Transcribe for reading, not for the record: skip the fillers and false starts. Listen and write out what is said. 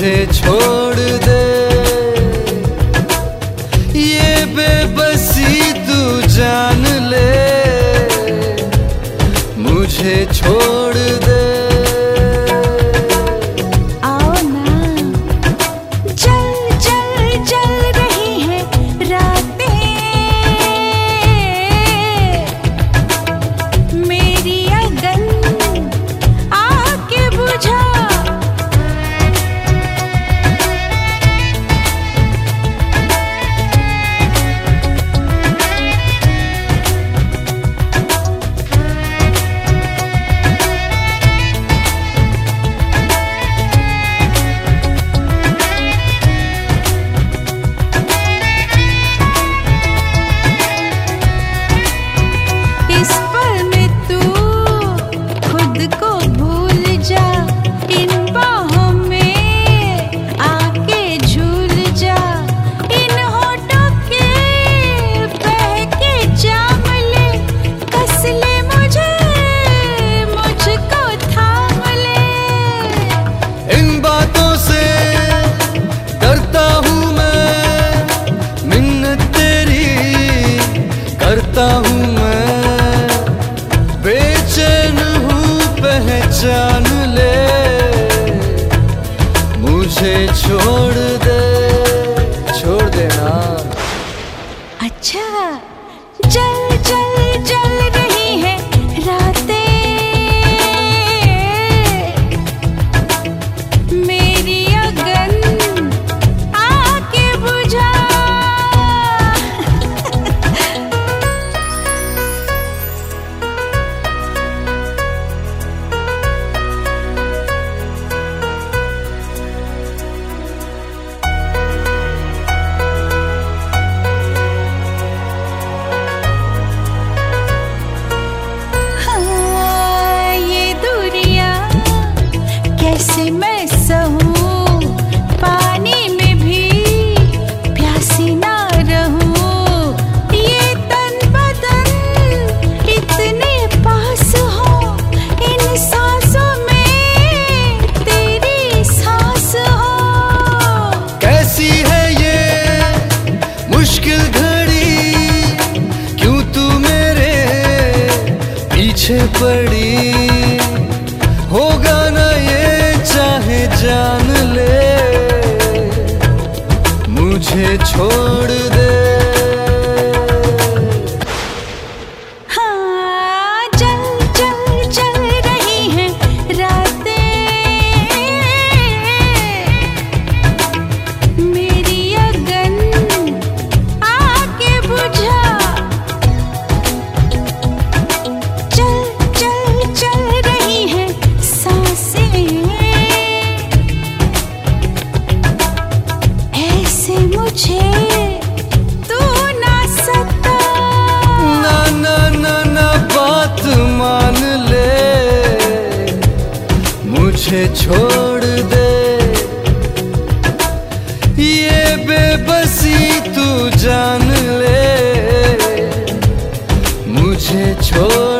मुझे छोड़ दे, ये बेबसी तू जान ले, मुझे छोड़ दे। आओ ना, चल चल चल रही है रातें, मेरी अगन आके बुझा। इस पल में तू खुद को भूल जा, इन बाहों में आके झूल जा, इन होठों के बहके जाम ले, कस ले मुझे, मुझको थाम ले। इन बातों से डरता हूँ मैं, मिन्नत तेरी करता हूँ मैं, बेचैन हूँ पहचान ले, मुझे छोड़ दे, छोड़ देना। अच्छा, चल चल चल रही है रातें, मेरी अगन आके बुझा। हाँ, ये दूरियां कैसे मैं सहूं, पानी में भी प्यासी ना रहूं, ये तन बदन इतने पास हो, इन सांसों में तेरी सांस हो। कैसी है ये मुश्किल घड़ी, क्यों तू मेरे पीछे पड़ी, होगा ना ये चाहे जान ले, मुझे छोड़ दे। हाँ, चल चल चल रही है रातें, मेरी अगन आके बुझा। चल चल चल रही है सांसें, ऐसे मुझे तू ना सता। ना ना ना ना बात मान ले, मुझे छोड़ दे, ये बेबसी तू जान ले, मुझे छोड़